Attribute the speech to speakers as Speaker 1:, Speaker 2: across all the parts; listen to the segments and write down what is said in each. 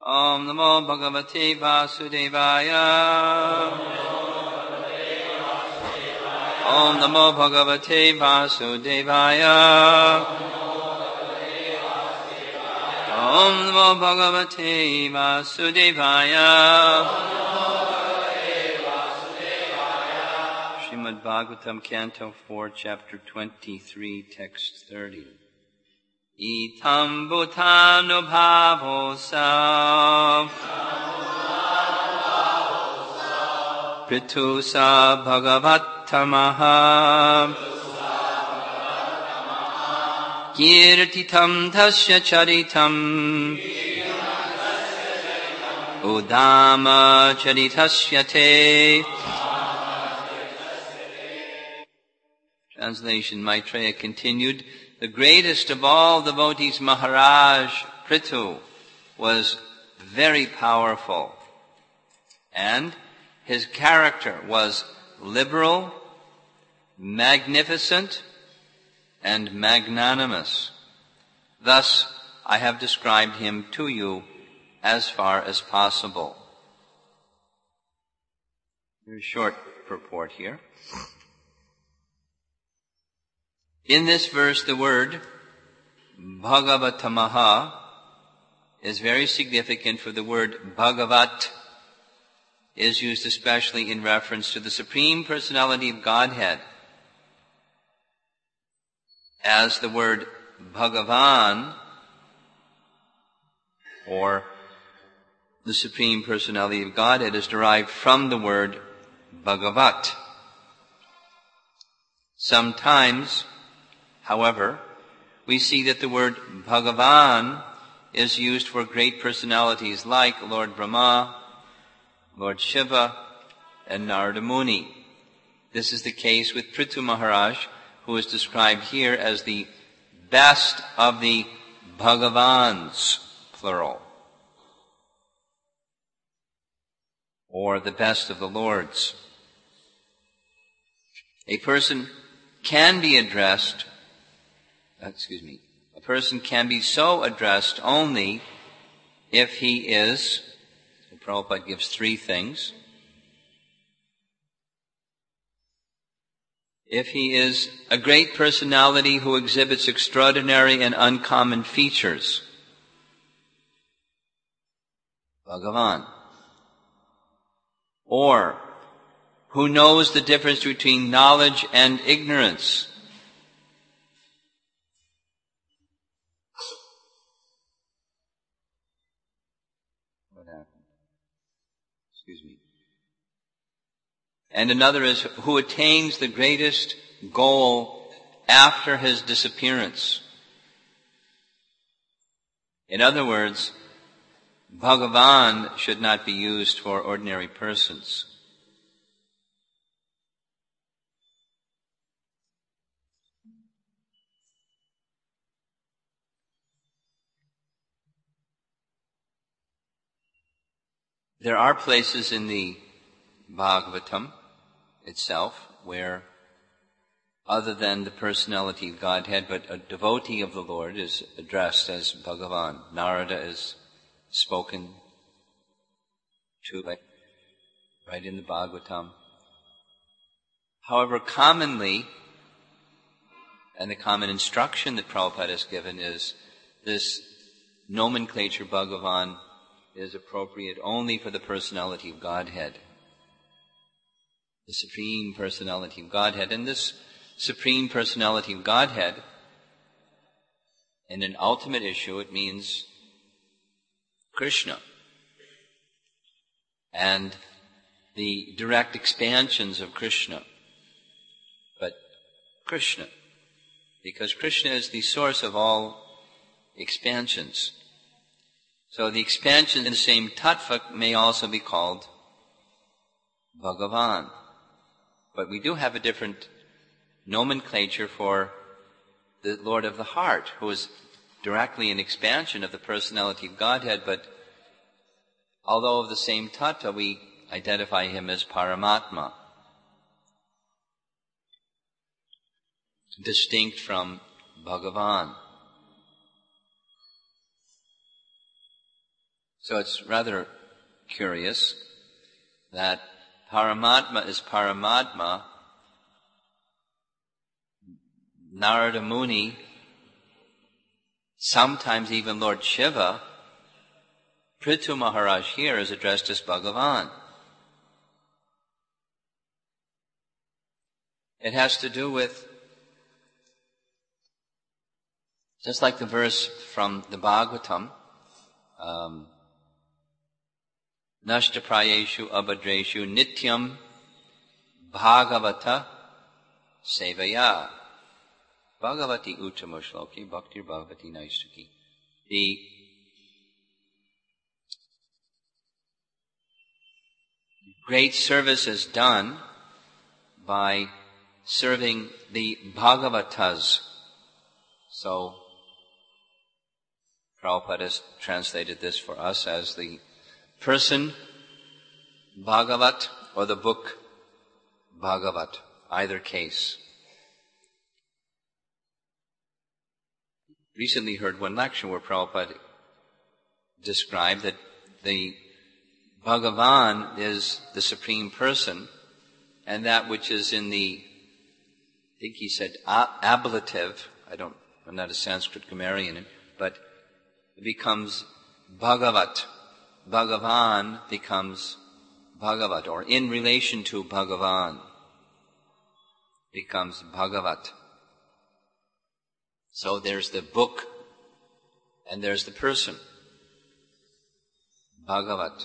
Speaker 1: Om Namo Bhagavate Vasudevaya. Om Namo Bhagavate Vasudevaya. Om Namo Bhagavate Vasudevaya. Srimad Bhagavatam, Canto 4, Chapter 23, Text 30. Itam bhutanubhavosa pritusa bhagavatamaha kirtitam tasya charitam udama charitasya te. Translation. Maitreya continued, the greatest of all devotees, Maharaj Prithu, was very powerful, and his character was liberal, magnificent, and magnanimous. Thus, I have described him to you as far as possible. Very short purport here. In this verse, the word Bhagavatamaha is very significant, for the word Bhagavat is used especially in reference to the Supreme Personality of Godhead, as the word Bhagavan, or the Supreme Personality of Godhead, is derived from the word Bhagavat. Sometimes, however, we see that the word Bhagavan is used for great personalities like Lord Brahma, Lord Shiva, and Narada Muni. This is the case with Prithu Maharaj, who is described here as the best of the Bhagavans, plural, or the best of the Lords. A person can be so addressed only if he is, so Prabhupada gives three things. If he is a great personality who exhibits extraordinary and uncommon features, Bhagavan. Or who knows the difference between knowledge and ignorance, and another is who attains the greatest goal after his disappearance. In other words, Bhagavan should not be used for ordinary persons. There are places in the Bhagavatam itself where, other than the personality of Godhead, but a devotee of the Lord is addressed as Bhagavan. Narada is spoken to right in the Bhagavatam. However, commonly, and the common instruction that Prabhupada has given is this nomenclature Bhagavan is appropriate only for the personality of Godhead, the Supreme Personality of Godhead. And this Supreme Personality of Godhead, in an ultimate issue, it means Krishna, and the direct expansions of Krishna. But Krishna, because Krishna is the source of all expansions. So the expansion in the same tattva may also be called Bhagavan. But we do have a different nomenclature for the Lord of the Heart, who is directly an expansion of the personality of Godhead, but although of the same tattva, we identify him as Paramatma, distinct from Bhagavan. So it's rather curious that Paramatma is Paramatma. Narada Muni, sometimes even Lord Shiva, Prithu Maharaj here is addressed as Bhagavan. It has to do with, just like the verse from the Bhagavatam, Nashtaprayeshu abhadreshu nityam bhagavata sevaya. Bhagavati uttama shloki bhaktir bhagavati naistaki. The great service is done by serving the Bhagavatas. So, Prabhupada has translated this for us as the person Bhagavat or the book Bhagavat, either case. Recently heard one lecture where Prabhupada described that the Bhagavan is the Supreme Person, and that which is in the, I think he said, ablative, I'm not a Sanskrit grammarian, but it becomes Bhagavat. Bhagavan becomes Bhagavat, or in relation to Bhagavan becomes Bhagavat. So there's the book and there's the person, Bhagavat.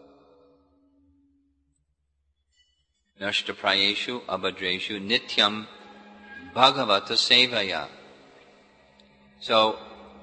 Speaker 1: Nashtaprayeshu abhadreshu nityam bhagavata sevaya. So,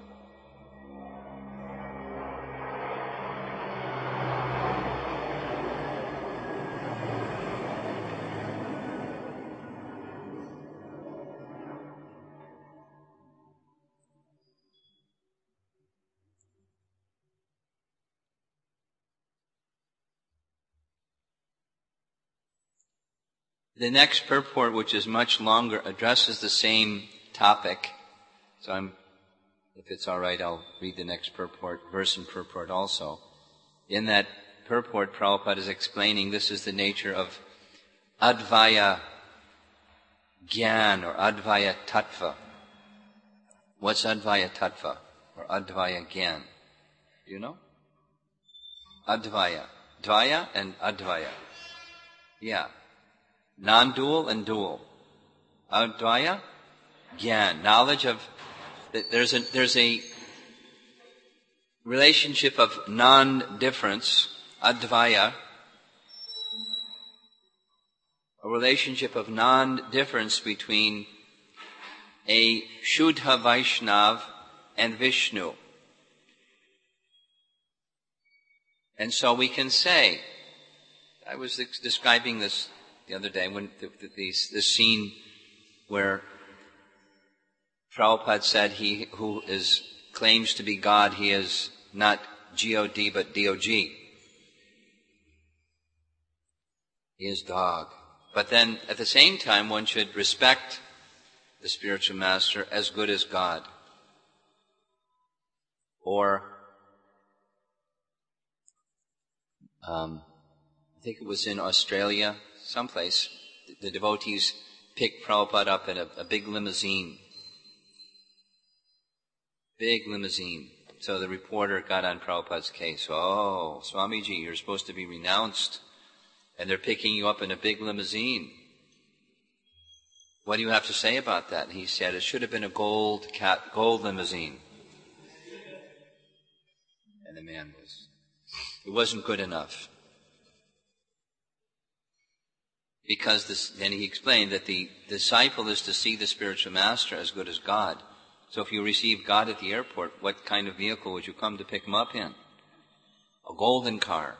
Speaker 1: the next purport, which is much longer, addresses the same topic. So if it's all right, I'll read the next purport, verse and purport also. In that purport, Prabhupada is explaining this is the nature of Advaya Gyan or Advaya Tattva. What's Advaya Tattva or Advaya Gyan? Do you know? Advaya. Dvaya and Advaya. Yeah. Non-dual and dual. Advaya, Gyan. Knowledge of, there's a relationship of non-difference, Advaya, a relationship of non-difference between a Shuddha Vaishnav and Vishnu. And so we can say, I was describing this the other day, when the scene where Prabhupada said he who claims to be God, he is not G-O-D but D-O-G. He is dog. But then at the same time one should respect the spiritual master as good as God. Or I think it was in Australia, someplace, the devotees picked Prabhupada up in a big limousine. Big limousine. So the reporter got on Prabhupada's case. Oh, Swamiji, you're supposed to be renounced, and they're picking you up in a big limousine. What do you have to say about that? And he said, it should have been a gold limousine. And the man it wasn't good enough. Because then he explained that the disciple is to see the spiritual master as good as God. So if you receive God at the airport, what kind of vehicle would you come to pick him up in? A golden car.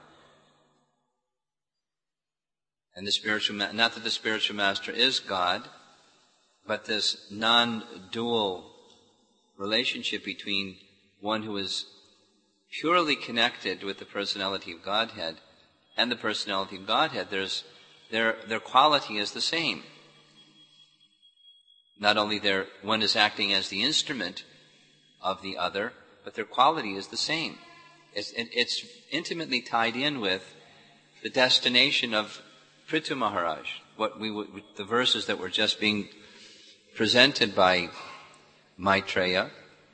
Speaker 1: And not that the spiritual master is God, but this non-dual relationship between one who is purely connected with the personality of Godhead and the personality of Godhead, their quality is the same. Not only one is acting as the instrument of the other, but their quality is the same. It's intimately tied in with the destination of Prithu Maharaj. The verses that were just being presented by Maitreya,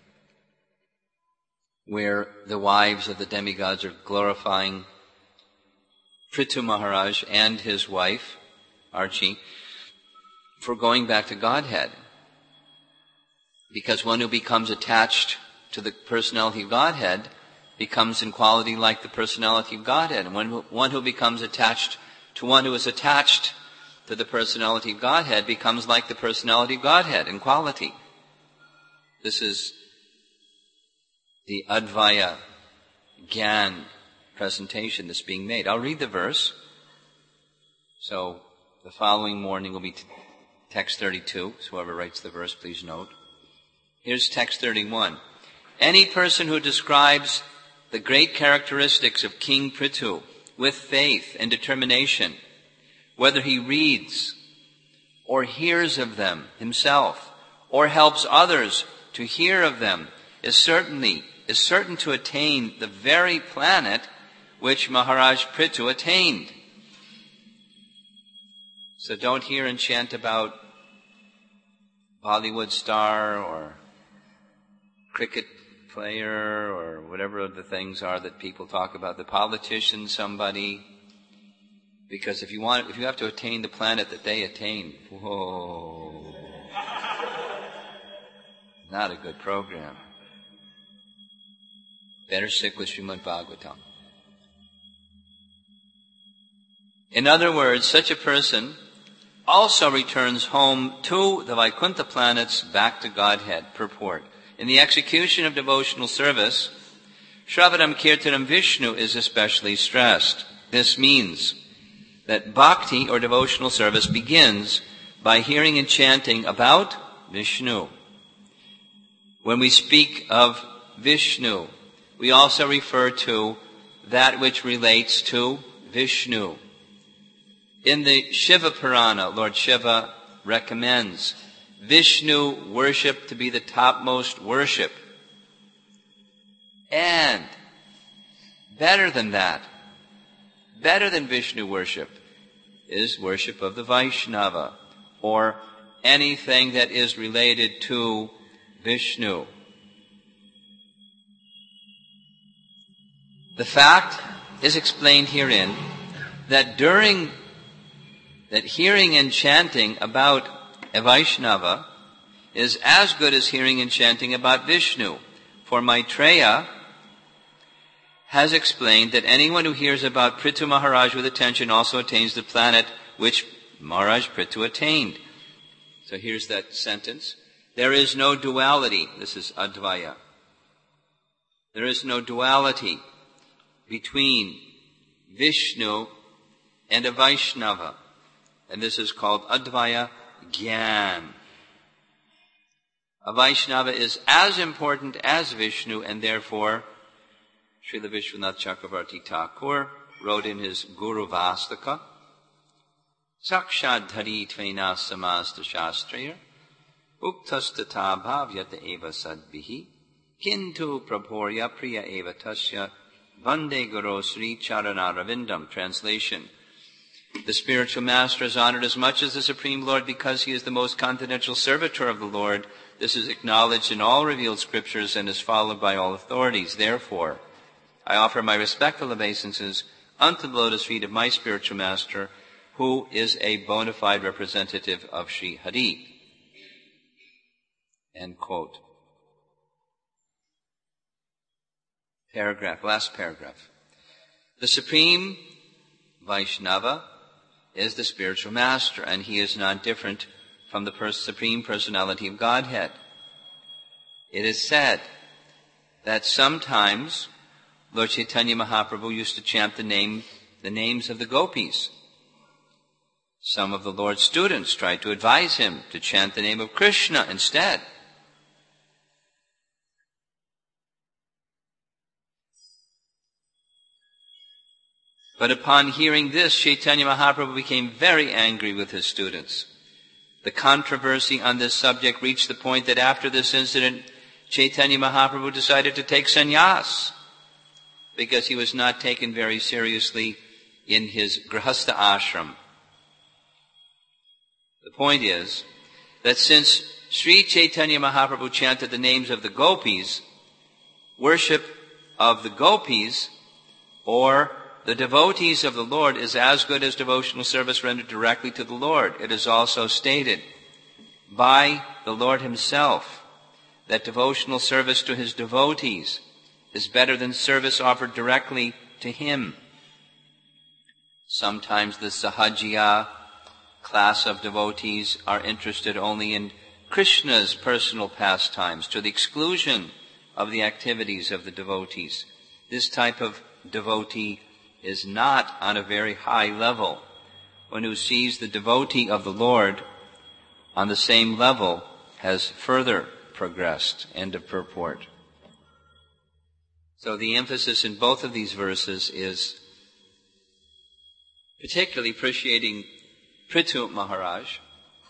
Speaker 1: where the wives of the demigods are glorifying Prithu Maharaj and his wife, Archie, for going back to Godhead. Because one who becomes attached to the personality of Godhead becomes in quality like the personality of Godhead. And one who becomes attached to one who is attached to the personality of Godhead becomes like the personality of Godhead in quality. This is the Advaya Gyan presentation that's being made. I'll read the verse. So the following morning will be text 32. So whoever writes the verse, please note. Here's text 31. Any person who describes the great characteristics of King Prithu with faith and determination, whether he reads or hears of them himself or helps others to hear of them, is certain to attain the very planet which Maharaj Prithu attained. So don't hear and chant about Bollywood star or cricket player or whatever the things are that people talk about, the politician, somebody. Because if you have to attain the planet that they attained, whoa, not a good program. Better stick with Srimad Bhagavatam. In other words, such a person also returns home to the Vaikuntha planets, back to Godhead. Purport. In the execution of devotional service, Shravanam Kirtanam Vishnu is especially stressed. This means that bhakti or devotional service begins by hearing and chanting about Vishnu. When we speak of Vishnu, we also refer to that which relates to Vishnu. In the Shiva Purana, Lord Shiva recommends Vishnu worship to be the topmost worship. And better than that, better than Vishnu worship, is worship of the Vaishnava, or anything that is related to Vishnu. The fact is explained herein that hearing and chanting about a Vaishnava is as good as hearing and chanting about Vishnu. For Maitreya has explained that anyone who hears about Prithu Maharaj with attention also attains the planet which Maharaj Prithu attained. So here's that sentence. There is no duality. This is Advaya. There is no duality between Vishnu and a Vaishnava. And this is called Advaya Gyan. A Vaishnava is as important as Vishnu, and therefore Srila Vishwanath Chakravarti Thakur wrote in his Guru Vastaka, Sakshad dhari tvena samasta shastraya uktastata bhavyata eva sadbihi kintu prabhorya priya eva tasya vande guru sri charana ravindam. Translation. The spiritual master is honored as much as the Supreme Lord because he is the most confidential servitor of the Lord. This is acknowledged in all revealed scriptures and is followed by all authorities. Therefore, I offer my respectful obeisances unto the lotus feet of my spiritual master, who is a bona fide representative of Sri Hari. End quote. Last paragraph. The Supreme Vaishnava is the spiritual master, and he is not different from the Supreme Personality of Godhead. It is said that sometimes Lord Chaitanya Mahaprabhu used to chant the names of the gopis. Some of the Lord's students tried to advise him to chant the name of Krishna instead. But upon hearing this, Chaitanya Mahaprabhu became very angry with his students. The controversy on this subject reached the point that after this incident, Chaitanya Mahaprabhu decided to take sannyas. because he was not taken very seriously in his grihastha ashram. The point is that since Sri Chaitanya Mahaprabhu chanted the names of the gopis, worship of the gopis or the devotees of the Lord is as good as devotional service rendered directly to the Lord. It is also stated by the Lord himself that devotional service to his devotees is better than service offered directly to him. Sometimes the Sahajiya class of devotees are interested only in Krishna's personal pastimes to the exclusion of the activities of the devotees. This type of devotee is not on a very high level. One who sees the devotee of the Lord on the same level has further progressed. End of purport. So the emphasis in both of these verses is particularly appreciating Prithu Maharaj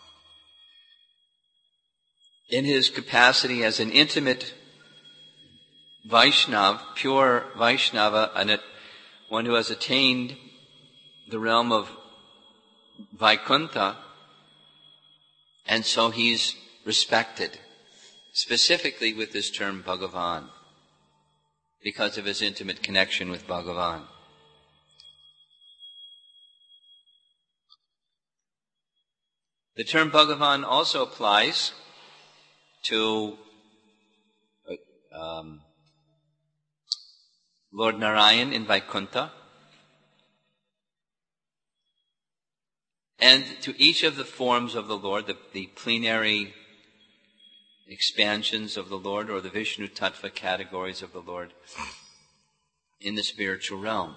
Speaker 1: in his capacity as an intimate Vaishnava, pure Vaishnava, and one who has attained the realm of Vaikuntha, and so he's respected, specifically with this term Bhagavan, because of his intimate connection with Bhagavan. The term Bhagavan also applies to Lord Narayan in Vaikuntha, and to each of the forms of the Lord, the plenary expansions of the Lord, or the Vishnu Tattva categories of the Lord in the spiritual realm.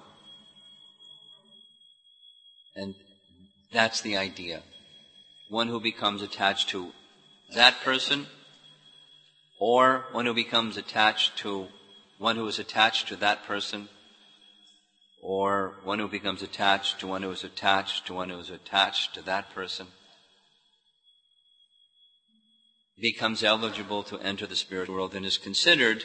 Speaker 1: And that's the idea. One who becomes attached to that person, or one who becomes attached to one who is attached to that person, or one who becomes attached to one who is attached to one who is attached to that person, becomes eligible to enter the spiritual world and is considered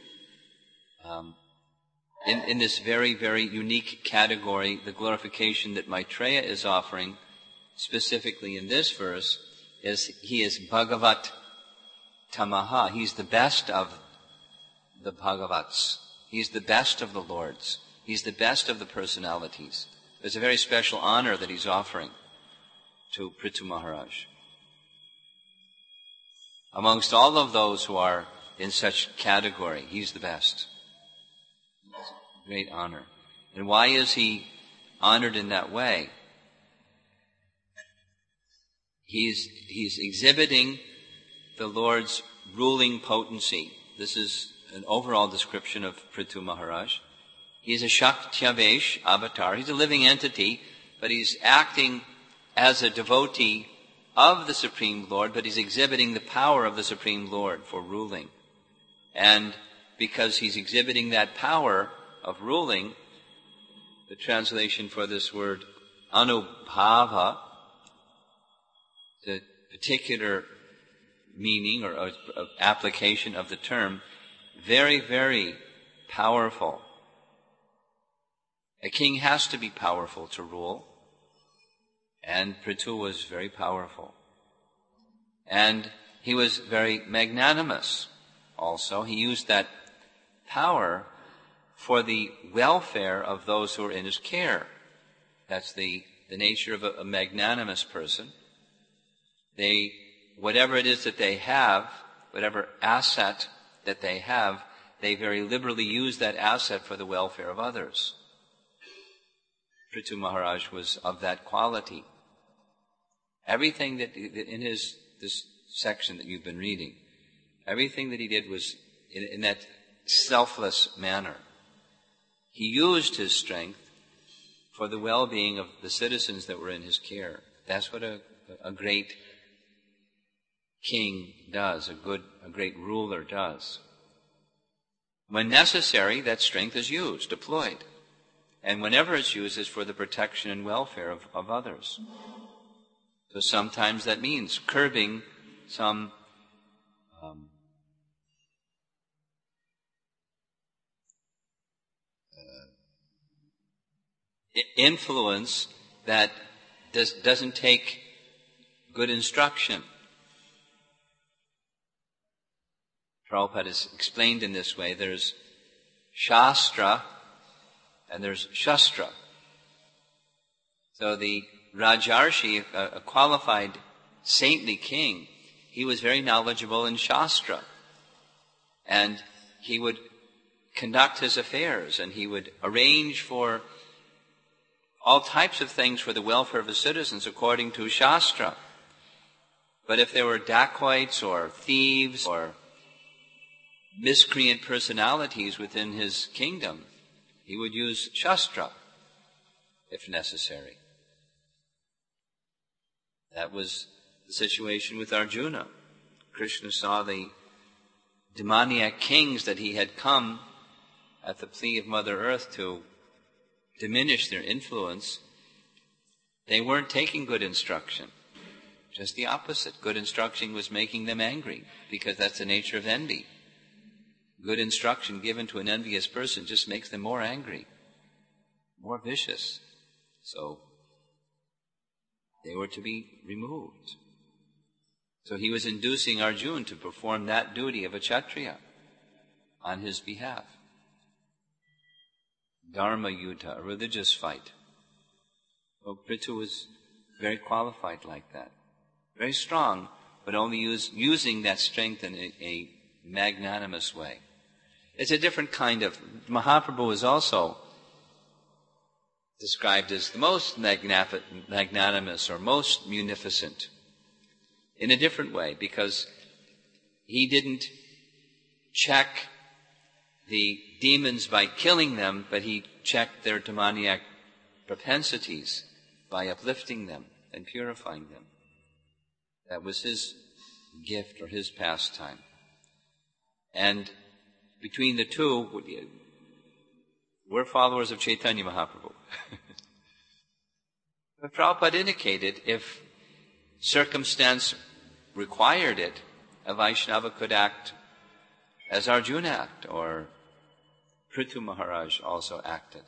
Speaker 1: in this very, very unique category. The glorification that Maitreya is offering, specifically in this verse, is he is Bhagavat Tamaha. He's the best of the Bhagavats. He's the best of the Lords. He's the best of the personalities. There's a very special honor that he's offering to Prithu Maharaj. Amongst all of those who are in such category, he's the best. Great honor. And why is he honored in that way? He's exhibiting the Lord's ruling potency. This is an overall description of Prithu Maharaj. He is a Shaktyavesh avatar. He's a living entity, but he's acting as a devotee of the Supreme Lord, but he's exhibiting the power of the Supreme Lord for ruling. And because he's exhibiting that power of ruling, the translation for this word anubhava, the particular meaning or application of the term, very, very powerful. A king has to be powerful to rule, and Prithu was very powerful. And he was very magnanimous also. He used that power for the welfare of those who are in his care. That's the nature of a magnanimous person. Whatever it is that they have, whatever asset that they have, they very liberally use that asset for the welfare of others. Prithu Maharaj was of that quality. Everything that in this section that you've been reading, everything that he did was in that selfless manner. He used his strength for the well-being of the citizens that were in his care. That's what a great king does, a great ruler does. When necessary, that strength is used, deployed. And whenever it's used, it's for the protection and welfare of others. So sometimes that means curbing some influence that doesn't take good instruction. Prabhupada is explained in this way. There's Shastra and there's Shastra. So the Rajarshi, a qualified saintly king, he was very knowledgeable in Shastra. And he would conduct his affairs and he would arrange for all types of things for the welfare of his citizens according to Shastra. But if there were dacoits or thieves or miscreant personalities within his kingdom, he would use Shastra if necessary. That was the situation with Arjuna. Krishna saw the demoniac kings that he had come at the plea of Mother Earth to diminish their influence. They weren't taking good instruction. Just the opposite. Good instruction was making them angry, because that's the nature of envy. Good instruction given to an envious person just makes them more angry, more vicious. So they were to be removed. So he was inducing Arjuna to perform that duty of a Kshatriya on his behalf. Dharma Yuddha, a religious fight. Well, Prithu was very qualified like that. Very strong, but only using that strength in a magnanimous way. It's a different kind of... Mahaprabhu is also described as the most magnanimous or most munificent in a different way, because he didn't check the demons by killing them, but he checked their demoniac propensities by uplifting them and purifying them. That was his gift or his pastime. And between the two, we're followers of Chaitanya Mahaprabhu. But Prabhupada indicated if circumstance required it, a Vaishnava could act as Arjuna acted, or Prithu Maharaj also acted,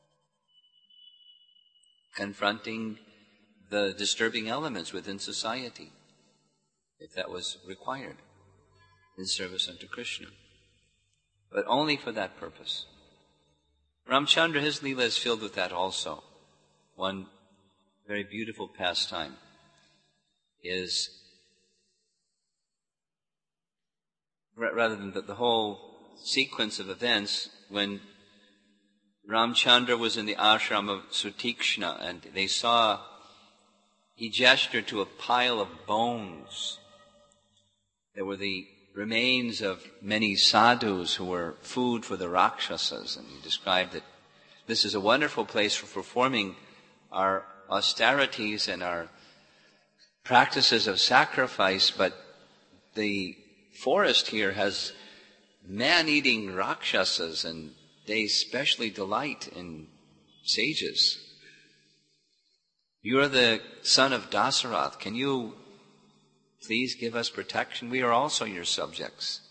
Speaker 1: confronting the disturbing elements within society, if that was required, in service unto Krishna. But only for that purpose. Ramchandra, his Leela is filled with that also. One very beautiful pastime is, rather than the whole sequence of events, when Ramchandra was in the ashram of Sutikshna and they saw, he gestured to a pile of bones. There were the remains of many sadhus who were food for the Rakshasas, and he described that this is a wonderful place for performing our austerities and our practices of sacrifice, but the forest here has man-eating Rakshasas, and they especially delight in sages. You are the son of Dasarath. Can you please give us protection? We are also your subjects.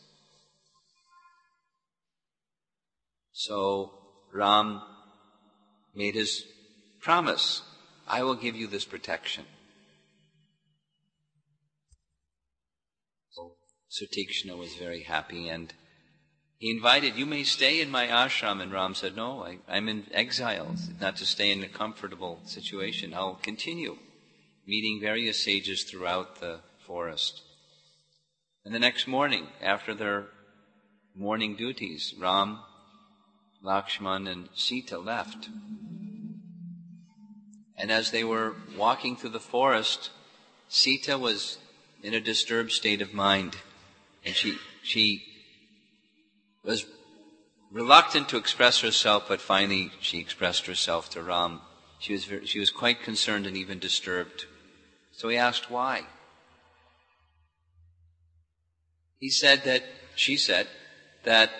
Speaker 1: So Ram made his promise. I will give you this protection. So Sutikshna was very happy, and he invited, you may stay in my ashram. And Ram said, no, I'm in exile, not to stay in a comfortable situation. I'll continue meeting various sages throughout the forest. And the next morning, after their morning duties, Ram, Lakshman, and Sita left. And as they were walking through the forest, Sita was in a disturbed state of mind. And she was reluctant to express herself, but finally she expressed herself to Ram. She was quite concerned and even disturbed. So he asked why. She said that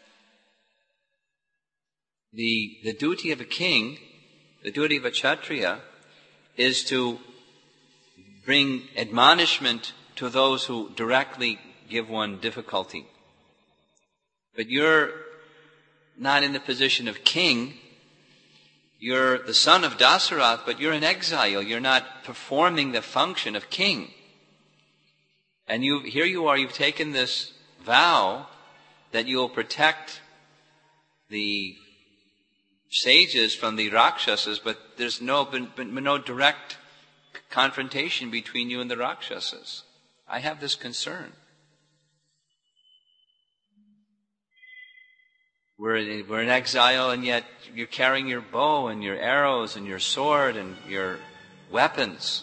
Speaker 1: the duty of a king, the duty of a Kshatriya, is to bring admonishment to those who directly give one difficulty. But you're not in the position of king. You're the son of Dasarath, but you're in exile. You're not performing the function of king. And here you are, you've taken this vow that you will protect the sages from the Rakshasas, but there's been no direct confrontation between you and the Rakshasas. I have this concern. We're in exile, and yet you're carrying your bow and your arrows and your sword and your weapons.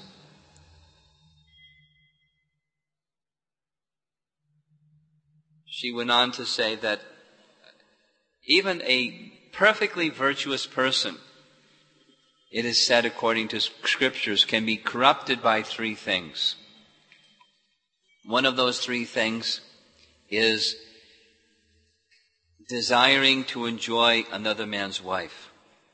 Speaker 1: She went on to say that even a perfectly virtuous person, it is said according to scriptures, can be corrupted by three things. One of those three things is desiring to enjoy another man's wife.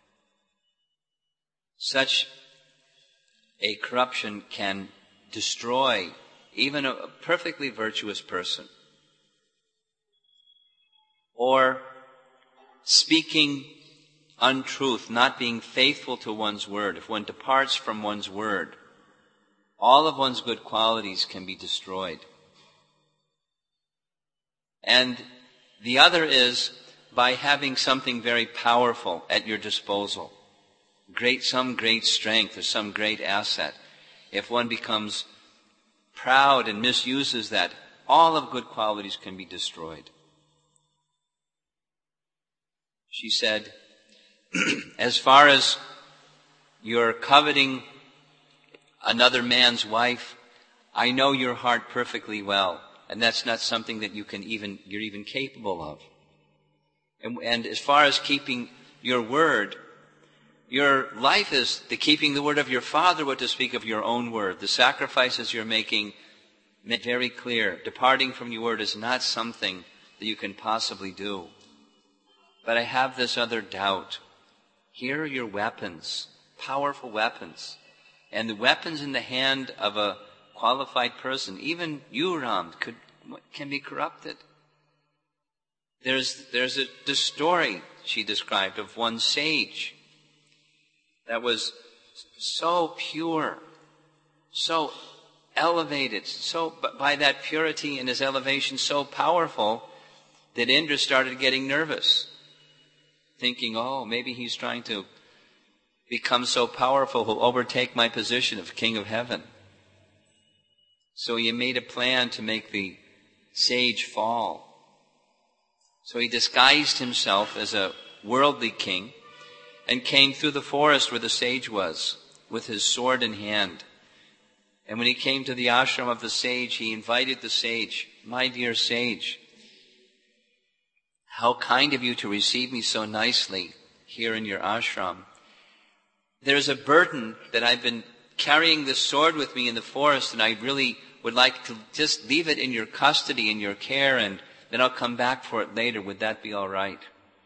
Speaker 1: Such a corruption can destroy even a perfectly virtuous person. Or speaking untruth, not being faithful to one's word. If one departs from one's word, all of one's good qualities can be destroyed. And the other is by having something very powerful at your disposal. Some great strength or some great asset. If one becomes proud and misuses that, all of good qualities can be destroyed. She said, as far as you're coveting another man's wife, I know your heart perfectly well, and that's not something that you're even capable of. And as far as keeping your word, your life is the keeping the word of your Father, what to speak of your own word. The sacrifices you're making make very clear. Departing from your word is not something that you can possibly do. But I have this other doubt. Here are your weapons, powerful weapons. And the weapons in the hand of a qualified person, even you, Ram, can be corrupted. There's the story she described of one sage that was so pure, so elevated, so by that purity and his elevation so powerful that Indra started getting nervous, thinking, oh, maybe he's trying to become so powerful he'll overtake my position of king of heaven. So he made a plan to make the sage fall. So he disguised himself as a worldly king and came through the forest where the sage was with his sword in hand. And when he came to the ashram of the sage, he invited the sage, my dear sage, how kind of you to receive me so nicely here in your ashram. There's a burden that I've been carrying this sword with me in the forest, and I really would like to just leave it in your custody, in your care, and then I'll come back for it later. Would that be all right?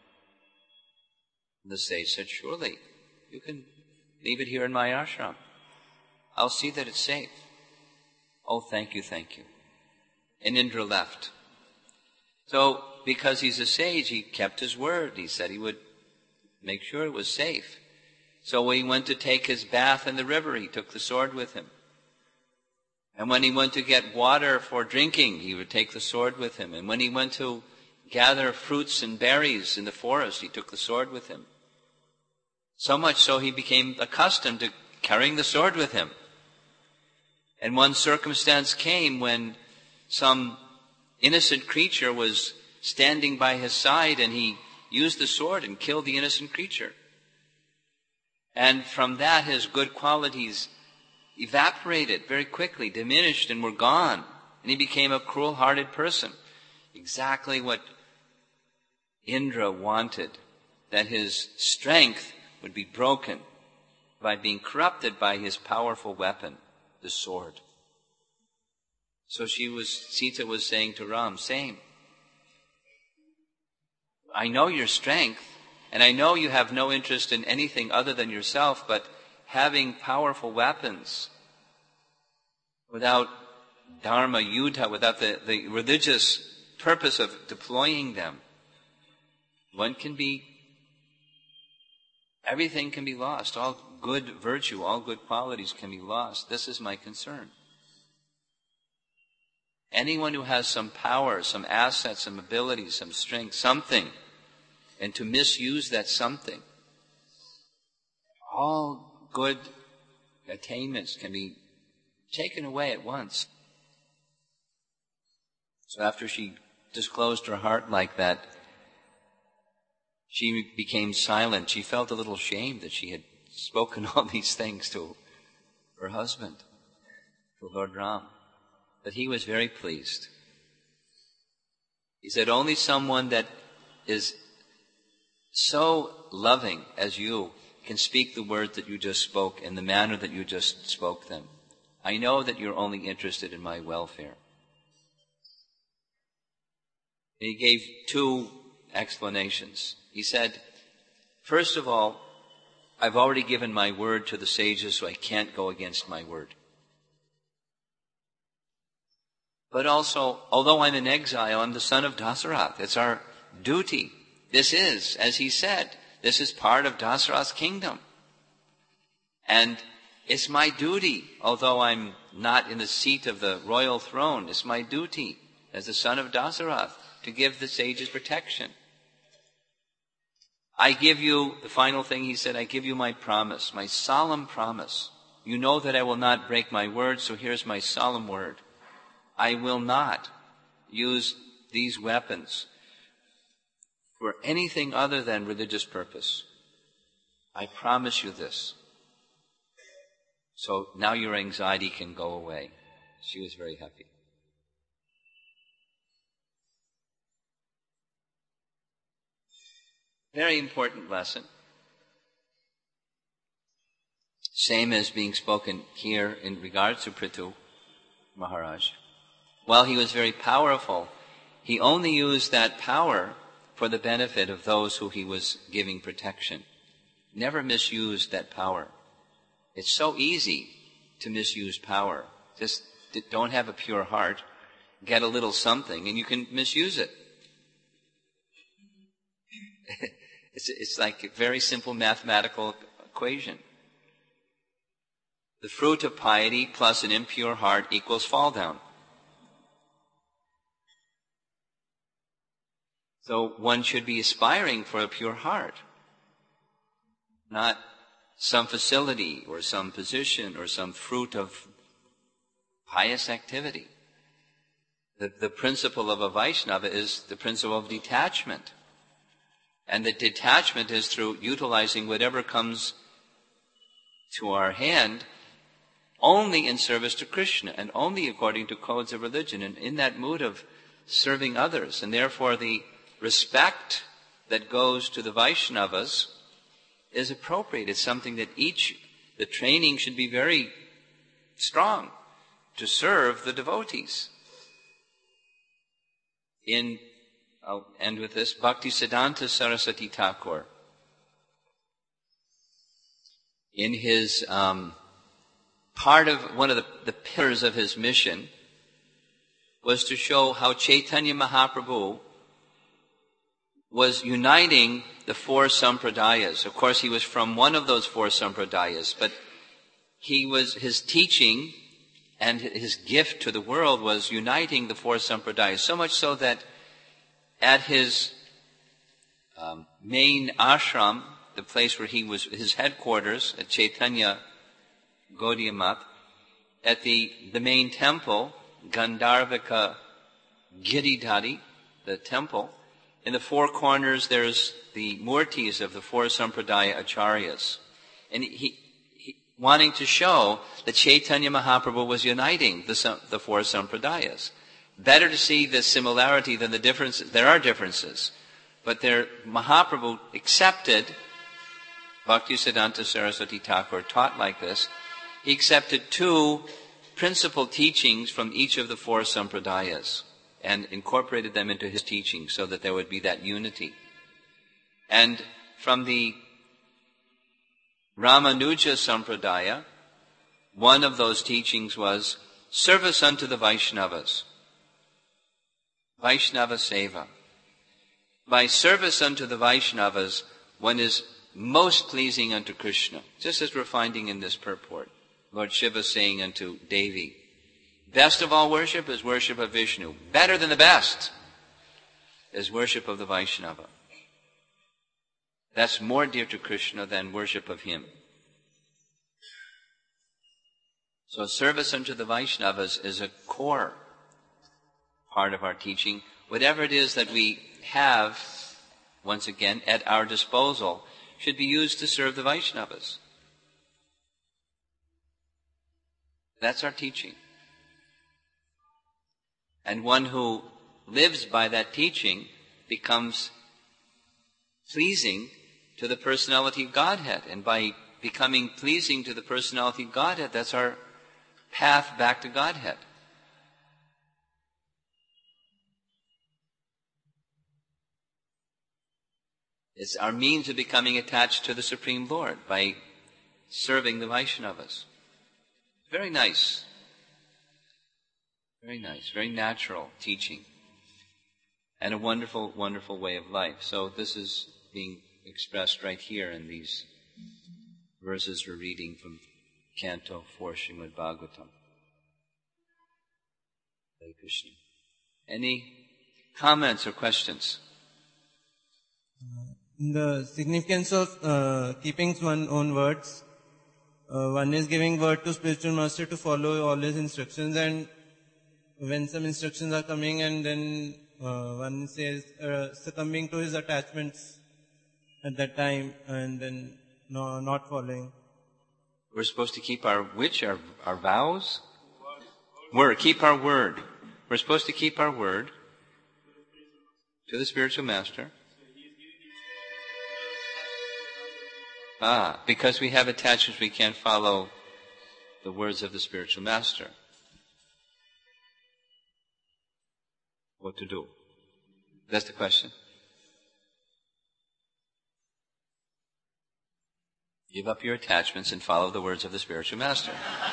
Speaker 1: And the sage said, surely, you can leave it here in my ashram. I'll see that it's safe. Oh, thank you, thank you. And Indra left. So, because he's a sage, he kept his word. He said he would make sure it was safe. So when he went to take his bath in the river, he took the sword with him. And when he went to get water for drinking, he would take the sword with him. And when he went to gather fruits and berries in the forest, he took the sword with him. So much so he became accustomed to carrying the sword with him. And one circumstance came when some innocent creature was standing by his side, and he used the sword and killed the innocent creature. And from that, his good qualities evaporated very quickly, diminished, and were gone. And he became a cruel-hearted person. Exactly what Indra wanted, that his strength would be broken by being corrupted by his powerful weapon, the sword. So Sita was saying to Ram, same. I know your strength, and I know you have no interest in anything other than yourself, but having powerful weapons without dharma, yuddha, without the religious purpose of deploying them, one can be everything can be lost. All good virtue, all good qualities can be lost. This is my concern. Anyone who has some power, some assets, some ability, some strength, something, and to misuse that something, all good attainments can be taken away at once. So after she disclosed her heart like that, she became silent. She felt a little ashamed that she had spoken all these things to her husband, to Lord Ram. But he was very pleased. He said, only someone that is so loving as you can speak the words that you just spoke in the manner that you just spoke them. I know that you're only interested in my welfare. And he gave two explanations. He said, first of all, I've already given my word to the sages, so I can't go against my word. But also, although I'm in exile, I'm the son of Dasarath. It's our duty. This is, as he said, this is part of Dasarath's kingdom. And it's my duty, although I'm not in the seat of the royal throne, it's my duty as the son of Dasarath to give the sages protection. I give you, the final thing he said, I give you my promise, my solemn promise. You know that I will not break my word, so here's my solemn word. I will not use these weapons for anything other than religious purpose. I promise you this. So now your anxiety can go away. She was very happy. Very important lesson. Same as being spoken here in regards to Prithu Maharaj. While he was very powerful, he only used that power for the benefit of those who he was giving protection. Never misused that power. It's so easy to misuse power. Just don't have a pure heart, get a little something, and you can misuse it. It's like a very simple mathematical equation. The fruit of piety plus an impure heart equals fall down. So one should be aspiring for a pure heart, not some facility or some position or some fruit of pious activity. The principle of a Vaishnava is the principle of detachment. And the detachment is through utilizing whatever comes to our hand only in service to Krishna and only according to codes of religion and in that mood of serving others. And therefore the respect that goes to the Vaishnavas is appropriate. It's something that the training should be very strong to serve the devotees. I'll end with this, Bhaktisiddhanta Saraswati Thakur, in his part of one of the pillars of his mission was to show how Chaitanya Mahaprabhu was uniting the four sampradayas. Of course, he was from one of those four sampradayas, but his teaching and his gift to the world was uniting the four sampradayas, so much so that at his main ashram, the place where he was, his headquarters at Chaitanya Gaudiya Math, at the main temple, Gandharvika Giridhari, the temple, in the four corners there's the murtis of the four sampradaya acharyas. And he wanting to show that Chaitanya Mahaprabhu was uniting the four sampradayas. Better to see the similarity than the differences. There are differences. But Mahaprabhu accepted, Bhaktisiddhanta Saraswati Thakur taught like this, he accepted two principal teachings from each of the four sampradayas and incorporated them into his teaching so that there would be that unity. And from the Ramanuja Sampradaya, one of those teachings was service unto the Vaishnavas. Vaishnava Seva. By service unto the Vaishnavas, one is most pleasing unto Krishna, just as we're finding in this purport. Lord Shiva saying unto Devi, best of all worship is worship of Vishnu. Better than the best is worship of the Vaishnava. That's more dear to Krishna than worship of him. So service unto the Vaishnavas is a core part of our teaching. Whatever it is that we have, once again, at our disposal, should be used to serve the Vaishnavas. That's our teaching. And one who lives by that teaching becomes pleasing to the personality of Godhead. And by becoming pleasing to the personality of Godhead, that's our path back to Godhead. It's our means of becoming attached to the Supreme Lord by serving the Vaishnavas. Very nice. Very nice, very natural teaching. And a wonderful, wonderful way of life. So this is being expressed right here in these verses we're reading from Canto 4, Srimad Bhagavatam. Hare Krishna. Any comments or questions?
Speaker 2: The significance of keeping one's own words. One is giving word to spiritual master to follow all his instructions, and when some instructions are coming and then one says succumbing to his attachments at that time and then not following.
Speaker 1: We're supposed to keep our vows? Keep our word. We're supposed to keep our word to the spiritual master. Because we have attachments, we can't follow the words of the spiritual master. What to do? That's the question. Give up your attachments and follow the words of the spiritual master.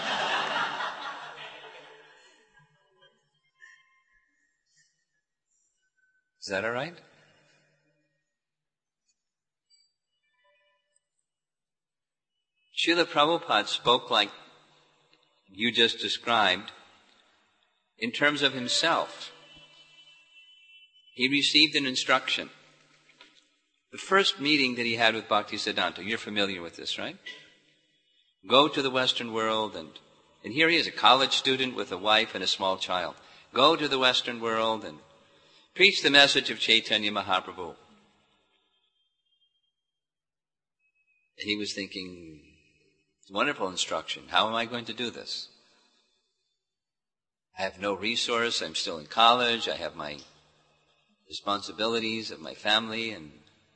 Speaker 1: Is that all right? Srila Prabhupada spoke like you just described in terms of himself. He received an instruction. The first meeting that he had with Bhaktisiddhanta, you're familiar with this, right? Go to the Western world, and here he is, a college student with a wife and a small child. Go to the Western world and preach the message of Chaitanya Mahaprabhu. And he was thinking, wonderful instruction. How am I going to do this? I have no resource. I'm still in college. I have my responsibilities of my family. And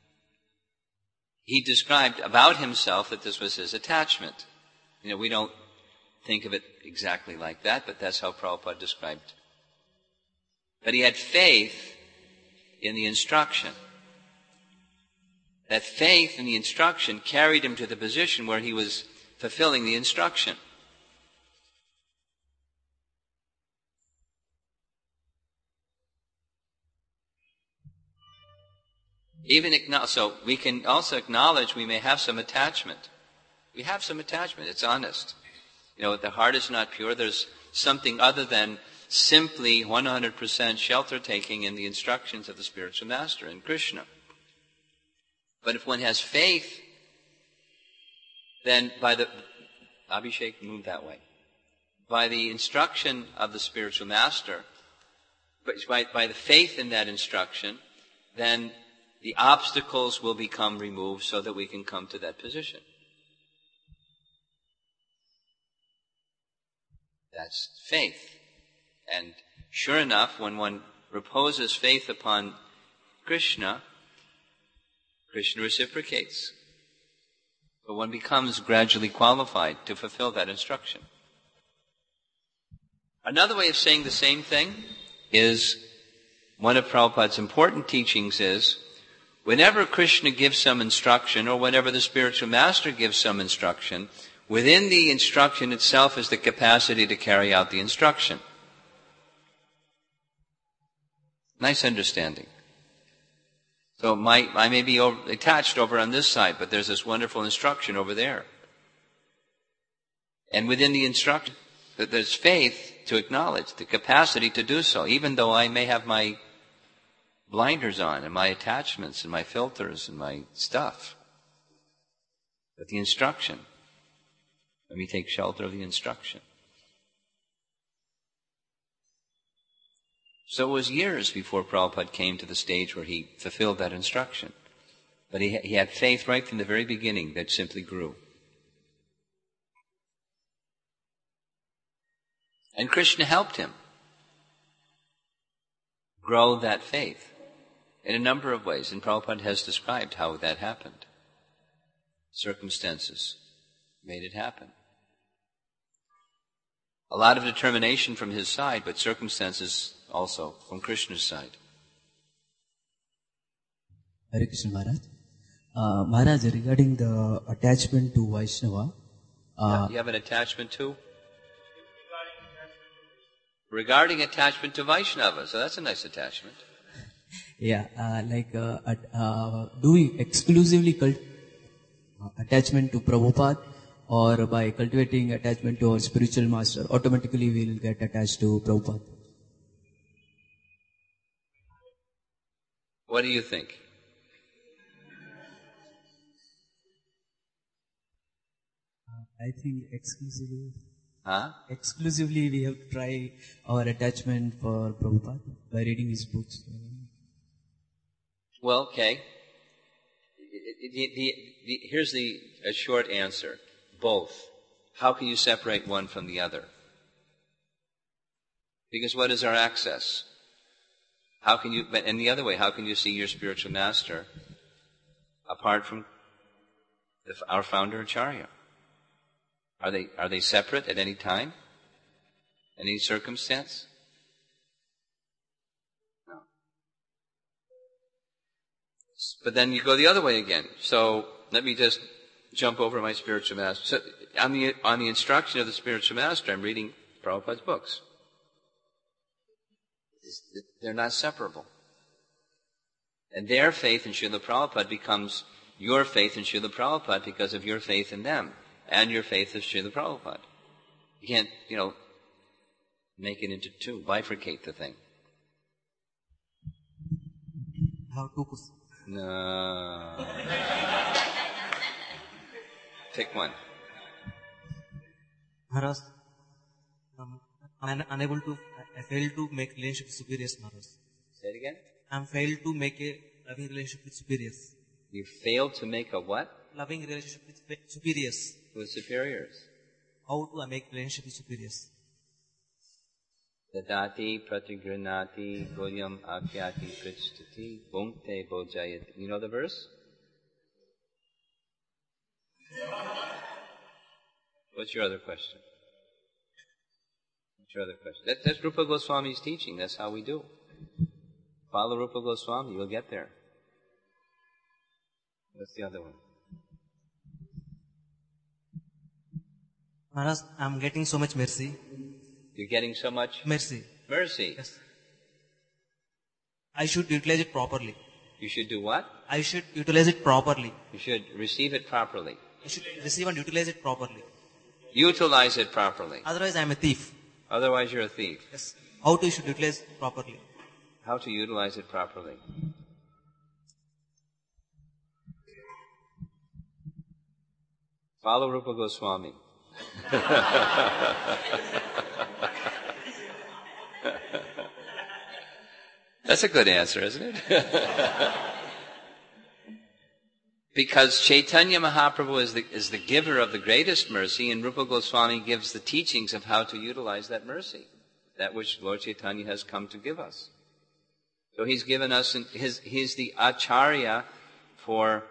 Speaker 1: he described about himself that this was his attachment. We don't think of it exactly like that, but that's how Prabhupada described it. But he had faith in the instruction. That faith in the instruction carried him to the position where he was fulfilling the instruction. So we can also acknowledge we may have some attachment. We have some attachment. It's honest. The heart is not pure. There's something other than simply 100% shelter taking in the instructions of the spiritual master in Krishna. But if one has faith, then Abhishek, move that way. By the instruction of the spiritual master, by the faith in that instruction, then the obstacles will become removed so that we can come to that position. That's faith. And sure enough, when one reposes faith upon Krishna, Krishna reciprocates. But one becomes gradually qualified to fulfill that instruction. Another way of saying the same thing is, one of Prabhupada's important teachings is, whenever Krishna gives some instruction, or whenever the spiritual master gives some instruction, within the instruction itself is the capacity to carry out the instruction. Nice understanding. So I may be attached over on this side, but there's this wonderful instruction over there. And within the instruction, there's faith to acknowledge, the capacity to do so, even though I may have my blinders on and my attachments and my filters and my stuff. But the instruction, let me take shelter of the instruction. So it was years before Prabhupada came to the stage where he fulfilled that instruction. But he had faith right from the very beginning that simply grew. And Krishna helped him grow that faith in a number of ways. And Prabhupada has described how that happened. Circumstances made it happen. A lot of determination from his side, but circumstances also from Krishna's side.
Speaker 3: Hare Krishna Maharaj. Maharaj, regarding the attachment to Vaishnava.
Speaker 1: You have an attachment to? Regarding attachment to Vaishnava. So that's a nice attachment.
Speaker 3: Yeah, do we exclusively attachment to Prabhupada, or by cultivating attachment to our spiritual master, automatically we'll get attached to Prabhupada?
Speaker 1: What do you think?
Speaker 3: I think exclusively.
Speaker 1: Huh?
Speaker 3: Exclusively we have to try our attachment for Prabhupada by reading his books.
Speaker 1: Well, okay. Here's a short answer. Both. How can you separate one from the other? Because what is our access? How can you, and the other way, how can you see your spiritual master apart from our founder Acharya? Are they separate at any time? Any circumstance? No. But then you go the other way again. So let me just jump over my spiritual master. So on the instruction of the spiritual master, I'm reading Prabhupada's books. They're not separable. And their faith in Srila Prabhupada becomes your faith in Srila Prabhupada because of your faith in them and your faith in Srila Prabhupada. You can't, make it into two, bifurcate the thing.
Speaker 4: How to push?
Speaker 1: No. Pick one.
Speaker 4: Maharaj, I'm unable to, I failed to make relationship with superiors, Maharaj.
Speaker 1: Say it again.
Speaker 4: I'm failed to make a loving relationship with superiors.
Speaker 1: You failed to make a what?
Speaker 4: Loving relationship with superiors.
Speaker 1: With superiors.
Speaker 4: How to make relationship with superiors?
Speaker 1: Dadati pratigranati goyam akyati prichtati bhunkte bojayati. You know the verse? What's your other question? What's your other question? That's Rupa Goswami's teaching. That's how we do. Follow Rupa Goswami, you'll get there. What's the other one?
Speaker 4: Maharaj, I'm getting so much mercy.
Speaker 1: You're getting so much?
Speaker 4: Mercy.
Speaker 1: Mercy.
Speaker 4: Yes. I should utilize it properly.
Speaker 1: You should do what?
Speaker 4: I should utilize it properly.
Speaker 1: You should receive it properly.
Speaker 4: I should receive and utilize it properly.
Speaker 1: Utilize it properly.
Speaker 4: Otherwise, I'm a thief.
Speaker 1: Otherwise, you're a thief.
Speaker 4: Yes. How to should utilize it properly?
Speaker 1: How to utilize it properly? Follow Rupa Goswami. That's a good answer, isn't it? Because Chaitanya Mahaprabhu is the giver of the greatest mercy, and Rupa Goswami gives the teachings of how to utilize that mercy, that which Lord Chaitanya has come to give us. So he's given us, he's the Acharya for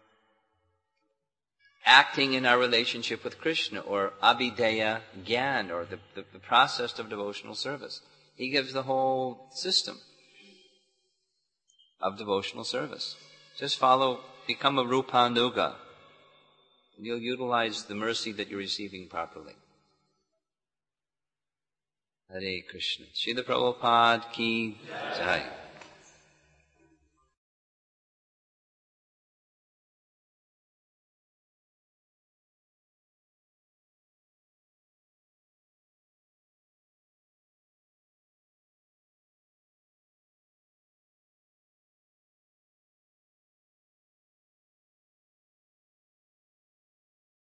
Speaker 1: acting in our relationship with Krishna, or Abhideya Gyan, or the process of devotional service. He gives the whole system of devotional service. Just become a Rupanuga, and you'll utilize the mercy that you're receiving properly. Hare Krishna. Srila Prabhupada ki jai.